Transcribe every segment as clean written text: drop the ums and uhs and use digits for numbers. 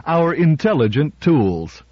Our intelligent tools.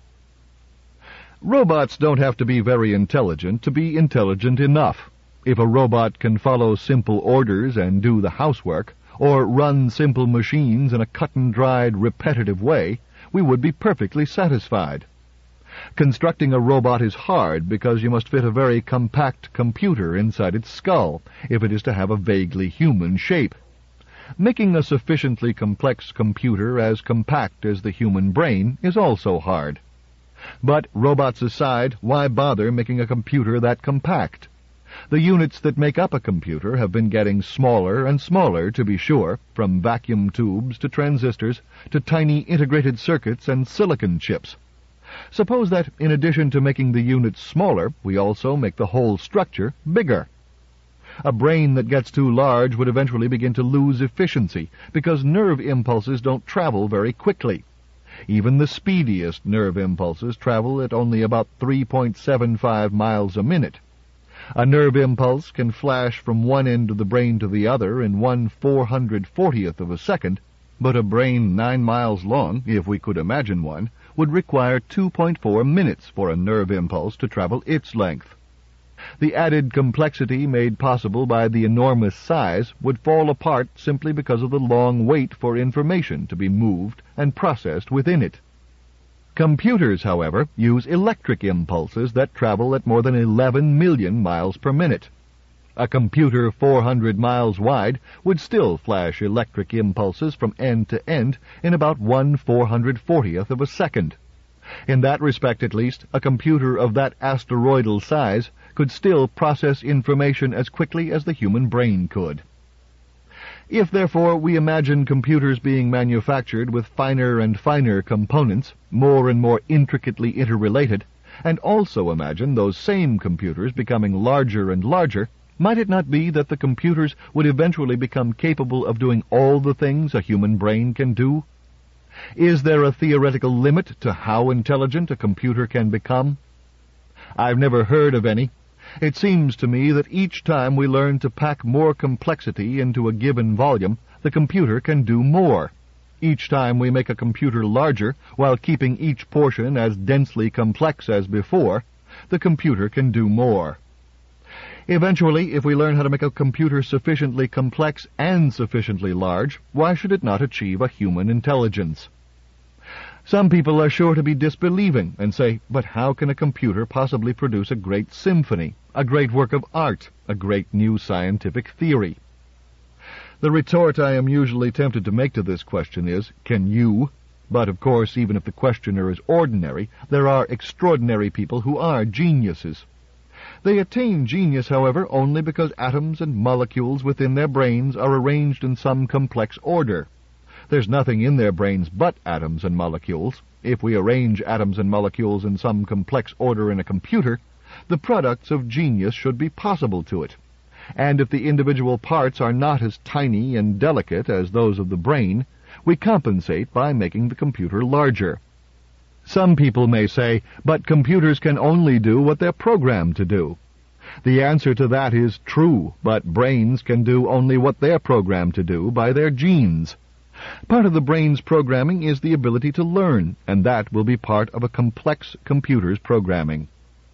Robots don't have to be very intelligent to be intelligent enough. If a robot can follow simple orders and do the housework, or run simple machines in a cut-and-dried, repetitive way, we would be perfectly satisfied. Constructing a robot is hard because you must fit a very compact computer inside its skull if it is to have a vaguely human shape. Making a sufficiently complex computer as compact as the human brain is also hard. But, robots aside, why bother making a computer that compact? The units that make up a computer have been getting smaller and smaller, to be sure, from vacuum tubes to transistors to tiny integrated circuits and silicon chips. Suppose that, in addition to making the units smaller, we also make the whole structure bigger. A brain that gets too large would eventually begin to lose efficiency, because nerve impulses don't travel very quickly. Even the speediest nerve impulses travel at only about 3.75 miles a minute. A nerve impulse can flash from one end of the brain to the other in 1/440th of a second, but a brain 9 miles long, if we could imagine one, would require 2.4 minutes for a nerve impulse to travel its length. The added complexity made possible by the enormous size would fall apart simply because of the long wait for information to be moved and processed within it. Computers, however, use electric impulses that travel at more than 11 million miles per minute. A computer 400 miles wide would still flash electric impulses from end to end in about 1/440th of a second. In that respect, at least, a computer of that asteroidal size could still process information as quickly as the human brain could. If, therefore, we imagine computers being manufactured with finer and finer components, more and more intricately interrelated, and also imagine those same computers becoming larger and larger, might it not be that the computers would eventually become capable of doing all the things a human brain can do? Is there a theoretical limit to how intelligent a computer can become? I've never heard of any. It seems to me that each time we learn to pack more complexity into a given volume, the computer can do more. Each time we make a computer larger, while keeping each portion as densely complex as before, the computer can do more. Eventually, if we learn how to make a computer sufficiently complex and sufficiently large, why should it not achieve a human intelligence? Some people are sure to be disbelieving and say, but how can a computer possibly produce a great symphony, a great work of art, a great new scientific theory? The retort I am usually tempted to make to this question is, can you? But, of course, even if the questioner is ordinary, there are extraordinary people who are geniuses. They attain genius, however, only because atoms and molecules within their brains are arranged in some complex order. There's nothing in their brains but atoms and molecules. If we arrange atoms and molecules in some complex order in a computer, the products of genius should be possible to it. And if the individual parts are not as tiny and delicate as those of the brain, we compensate by making the computer larger. Some people may say, but computers can only do what they're programmed to do. The answer to that is true, but brains can do only what they're programmed to do by their genes. Part of the brain's programming is the ability to learn, and that will be part of a complex computer's programming.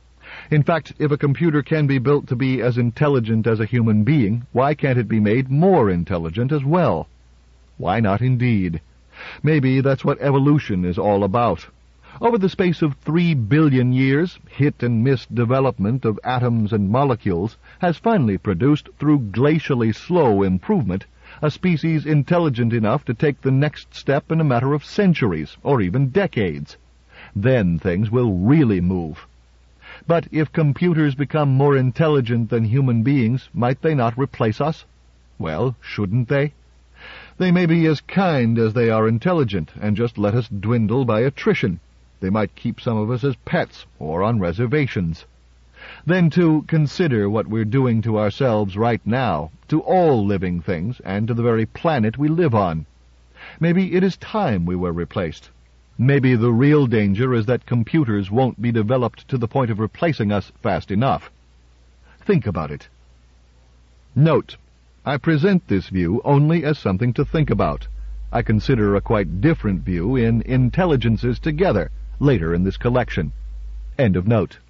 In fact, if a computer can be built to be as intelligent as a human being, why can't it be made more intelligent as well? Why not indeed? Maybe that's what evolution is all about. Over the space of 3 billion years, hit-and-miss development of atoms and molecules has finally produced, through glacially slow improvement, a species intelligent enough to take the next step in a matter of centuries, or even decades. Then things will really move. But if computers become more intelligent than human beings, might they not replace us? Well, shouldn't they? They may be as kind as they are intelligent, and just let us dwindle by attrition. They might keep some of us as pets, or on reservations. Then, too, consider what we're doing to ourselves right now, to all living things, and to the very planet we live on. Maybe it is time we were replaced. Maybe the real danger is that computers won't be developed to the point of replacing us fast enough. Think about it. Note, I present this view only as something to think about. I consider a quite different view in Intelligences Together, later in this collection. End of note.